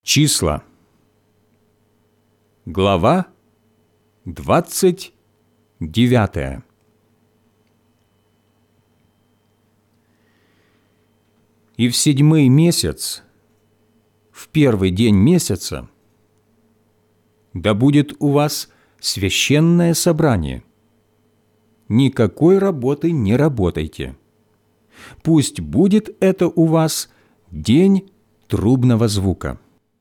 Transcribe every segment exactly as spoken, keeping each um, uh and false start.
Числа. Глава двадцать девятая. И в седьмой месяц, в первый день месяца, да будет у вас священное собрание. Никакой работы не работайте. Пусть будет это у вас день трубного звука.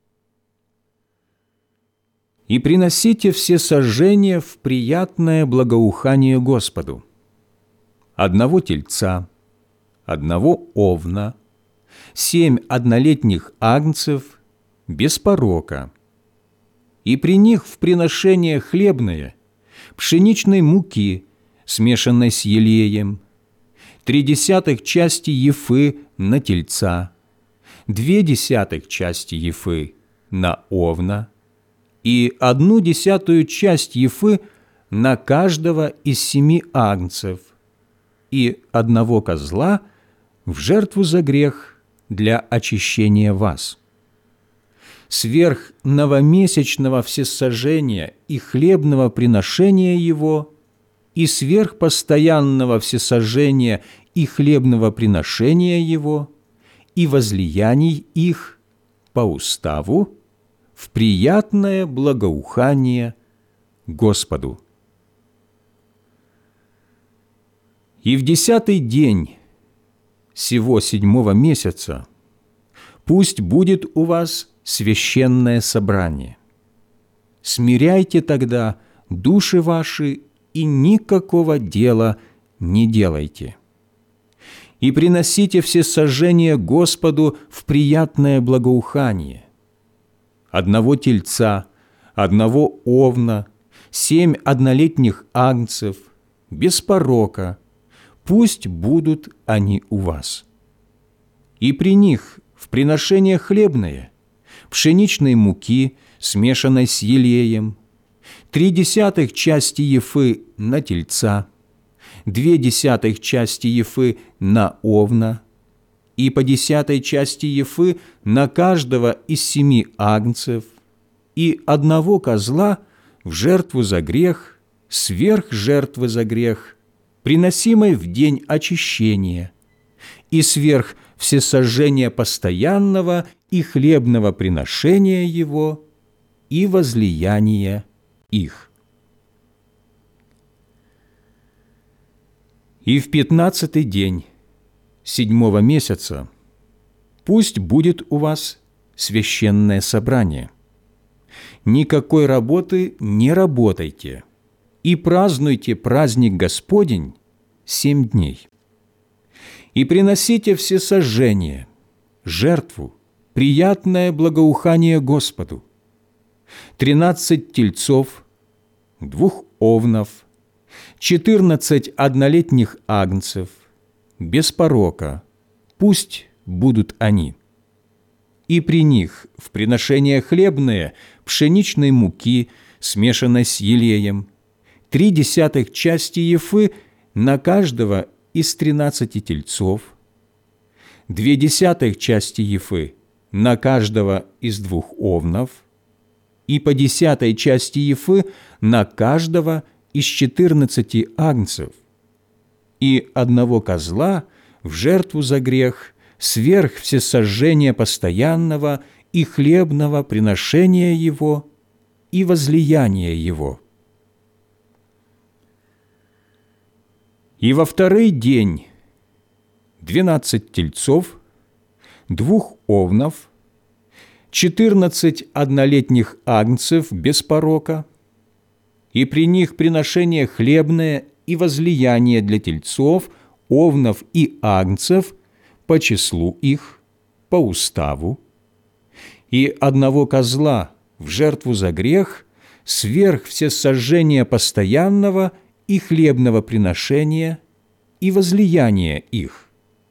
И приносите все сожжения в приятное благоухание Господу. Одного тельца, одного овна, семь однолетних агнцев без порока. И при них в приношение хлебное, пшеничной муки, смешанной с елеем, три десятых части ефы на тельца, две десятых части ефы на овна и одну десятую часть ефы на каждого из семи агнцев и одного козла в жертву за грех для очищения вас. Сверх новомесячного всесожжения и хлебного приношения его и сверх постоянного всесожжения и хлебного приношения его и возлияний их по уставу в приятное благоухание Господу. И в десятый день сего седьмого месяца пусть будет у вас священное собрание. Смиряйте тогда души ваши и никакого дела не делайте. И приносите все сожжения Господу в приятное благоухание. Одного тельца, одного овна, семь однолетних агнцев, без порока, пусть будут они у вас. И при них в приношение хлебное, пшеничной муки, смешанной с елеем, три десятых части ефы на тельца, две десятых части ефы на овна и по десятой части ефы на каждого из семи агнцев и одного козла в жертву за грех, сверх жертвы за грех, приносимой в день очищения, и сверх всесожжения постоянного и хлебного приношения его и возлияния их. И в пятнадцатый день седьмого месяца пусть будет у вас священное собрание. Никакой работы не работайте, и празднуйте праздник Господень семь дней. И приносите все сожжения, жертву, приятное благоухание Господу, тринадцать тельцов, двух овнов, четырнадцать однолетних агнцев, без порока, пусть будут они. И при них в приношение хлебное пшеничной муки, смешанной с елеем, три десятых части ефы на каждого из тринадцати тельцов, две десятых части ефы на каждого из двух овнов и по десятой части ефы на каждого из четырнадцати агнцев и одного козла в жертву за грех сверх всесожжения постоянного и хлебного приношения его и возлияния его. И во второй день двенадцать тельцов, двух овнов, четырнадцать однолетних агнцев без порока, и при них приношение хлебное и возлияние для тельцов, овнов и агнцев по числу их, по уставу, и одного козла в жертву за грех сверх всесожжения постоянного и хлебного приношения и возлияния их.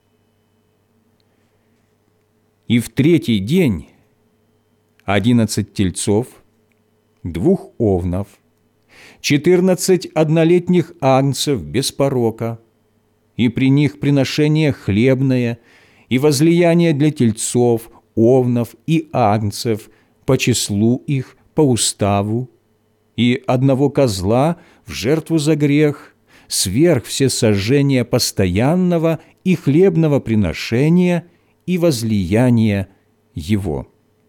И в третий день одиннадцать тельцов, двух овнов, четырнадцать однолетних агнцев без порока, и при них приношение хлебное и возлияние для тельцов, овнов и агнцев по числу их, по уставу, и одного козла в жертву за грех, сверх всесожжения постоянного и хлебного приношения и возлияния его.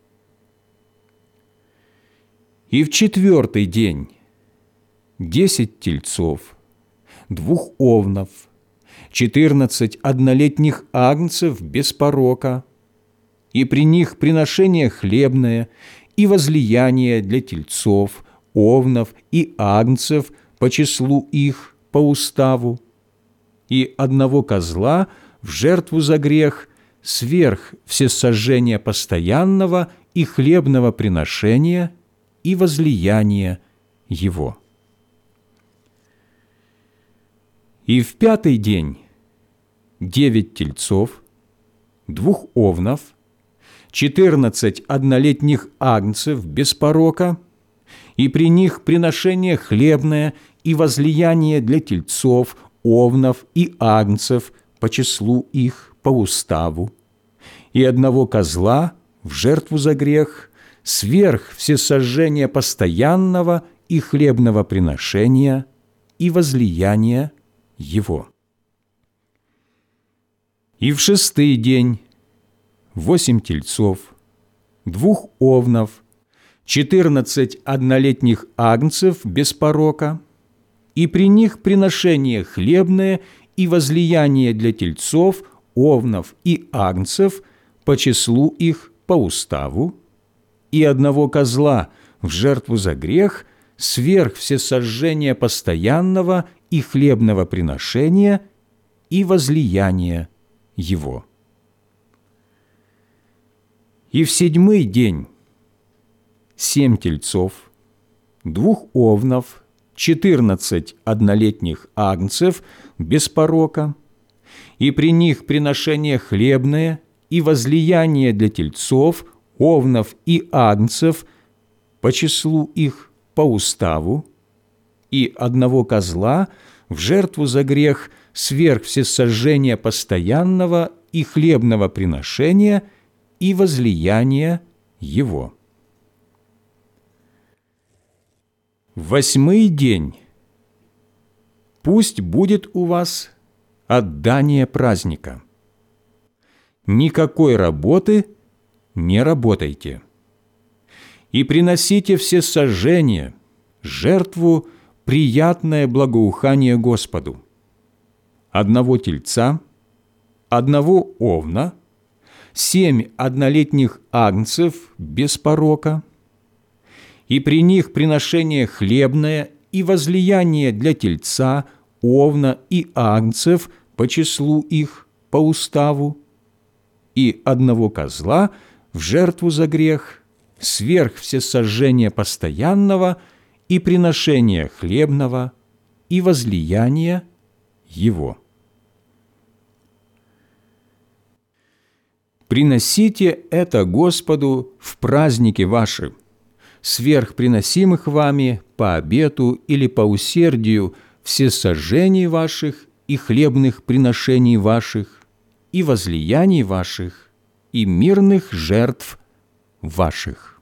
И в четвертый день десять тельцов, двух овнов, четырнадцать однолетних агнцев без порока, и при них приношение хлебное и возлияние для тельцов, овнов и агнцев по числу их, по уставу, и одного козла в жертву за грех сверх всесожжения постоянного и хлебного приношения и возлияния его. И в пятый день девять тельцов, двух овнов, четырнадцать однолетних агнцев без порока, и при них приношение хлебное и возлияние для тельцов, овнов и агнцев по числу их, по уставу, и одного козла в жертву за грех сверх всесожжения постоянного и хлебного приношения и возлияния его. И в шестый день восемь тельцов, двух овнов, четырнадцать однолетних агнцев без порока, и при них приношение хлебное и возлияние для тельцов, овнов и агнцев по числу их, по уставу, и одного козла в жертву за грех сверх всесожжения постоянного и хлебного приношения и возлияния его. И в седьмой день семь тельцов, двух овнов, четырнадцать однолетних агнцев без порока, и при них приношение хлебное и возлияние для тельцов, овнов и агнцев по числу их, по уставу, и одного козла в жертву за грех сверх всесожжения постоянного и хлебного приношения и возлияния его. В восьмой день пусть будет у вас отдание праздника. Никакой работы не работайте. И приносите всесожжение, жертву, приятное благоухание Господу. Одного тельца, одного овна, семь однолетних агнцев без порока, и при них приношение хлебное и возлияние для тельца, овна и агнцев по числу их, по уставу, и одного козла в жертву за грех, сверх всесожжения постоянного и приношения хлебного и возлияния его. Приносите это Господу в праздники ваши, сверх приносимых вами по обету или по усердию всесожжений ваших и хлебных приношений ваших, и возлияний ваших, и мирных жертв ваших.